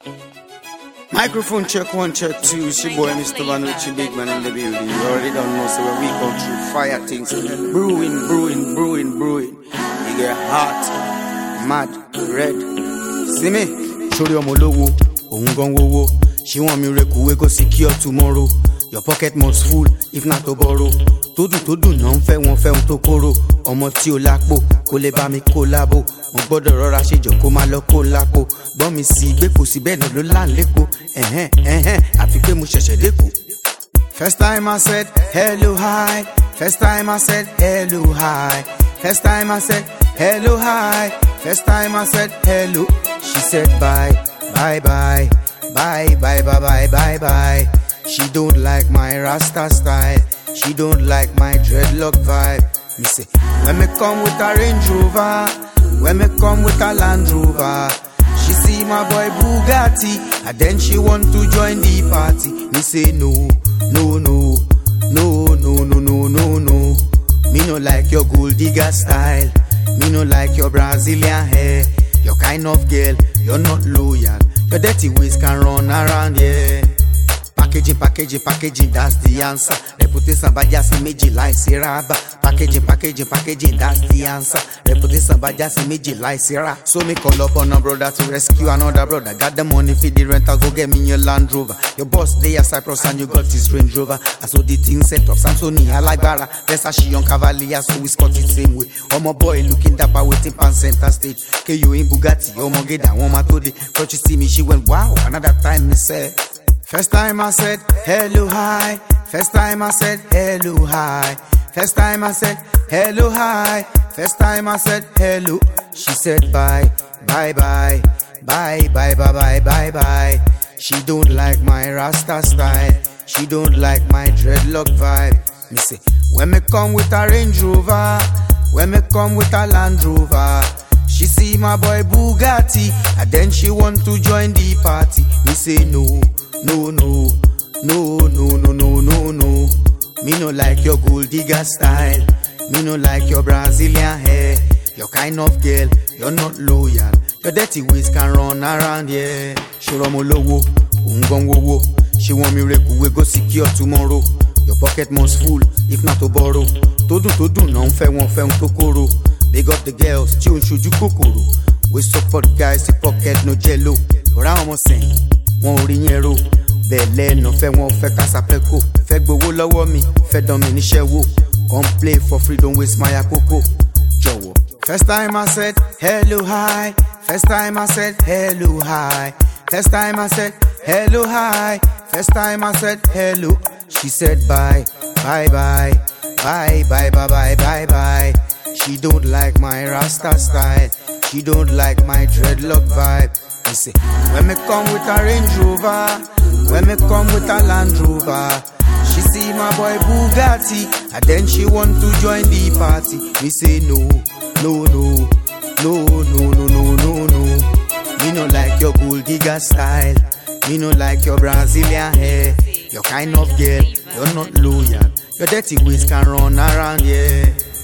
Microphone check 1, check 2. It's your boy Mr. Vanucci, big man in the building. You already don't know, so when we go through fire things, brewing. You get hot, mad, red. See me? Show you my logo, wo. She want me reku, we go secure tomorrow. Your pocket must full, if not to borrow. Todo, non fẹ́ wọn tó kóró. Ọmọ tí ó lápò, kó lè bá mi kólabo. Mo gbọ́dọ̀ rọra ṣe jọ kó má lọ kó lápò. Gbọ́n mi sí gbé kò sí bẹ́ẹ̀ náà ló là ń lépo. Àfi pé mo ṣẹ̀ṣẹ̀ dẹ́kun. First time I said hello hi. First time I said hello hi. First time I said hello hi. First time I said hello. She said bye. Bye. She don't like my Rasta style. She don't like my dreadlock vibe. Me say, when me come with a Range Rover, when me come with a Land Rover, she see my boy Bugatti, and then she want to join the party. Me say no. Me no like your gold digger style. Me no like your Brazilian hair. Your kind of girl, you're not loyal. Your dirty ways can run around, yeah. Packaging, that's the answer. Reputation by just meji like Siraba. Packaging, that's the answer. Reputation by just meji like Siraba. So me call up on a brother to rescue another brother. Got the money for the rental, go get me your Land Rover. Your boss there Cyprus and you got his Range Rover. I saw the thing set up, Samsoni, I like Bara. There's a she young Cavalier, so we scot it same way. Oh my boy looking dapper waiting pan center stage. KU in Bugatti, oh my get that one my today. But you see me, she went wow. Another time me said. First time I said hello hi. First time I said hello hi. First time I said hello hi. First time I said hello. She said bye. She don't like my Rasta style. She don't like my dreadlock vibe. Me say when me come with a Range Rover, when me come with a Land Rover, she see my boy Bugatti, and then she want to join the party. Me say no. Me no like your gold digger style. Me no like your Brazilian hair. Your kind of girl, you're not loyal. Your dirty ways can run around, yeah. Shoromo lowo, wo. She want me reku, we go secure tomorrow. Your pocket must full, if not to borrow. Todo, non fẹ́ wọn tó kóró. Big up the girls, tí ó ń ṣojú kòkòrò. We support guys, the pocket no jello. Ọ̀rá ọmọ sẹ́yìn, wọn ò rí yẹn ro. Bẹ̀lẹ̀ no fẹ́ wọn fẹ́ kásapẹ́kò. Fẹ́ gbowó lọ́wọ́ mi, fẹ́ dán mi níṣẹ́ wò. Come play for free, don't waste my akoko. Jọ̀wọ́. First time I said hello hi. First time I said hello hi. First time I said hello hi. First time I said hello. She said bye. She don't like my Rasta style. She don't like my dreadlock vibe. Me say, when me come with a Range Rover, when me come with a Land Rover, she see my boy Bugatti, and then she want to join the party. Me say no. Me no like your gold digger style. Me no like your Brazilian hair. Your kind of girl, you're not loyal. Your dirty ways can run around, yeah.